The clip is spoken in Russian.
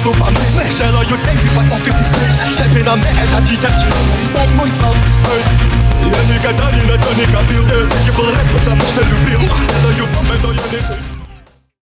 нету помыслы. Делаю деньги, пока ты пиздишь. Степи на мне это тысячи. Спать мой полный. Я никогда ни на то не копил. Я был рэп, потому что любил. Делаю бомбы, но я не